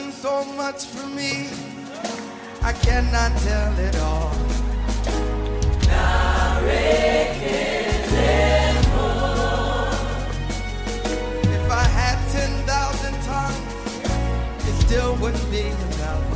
done so much for me, I cannot tell it all. If I had 10,000 tongues, it still wouldn't be enough.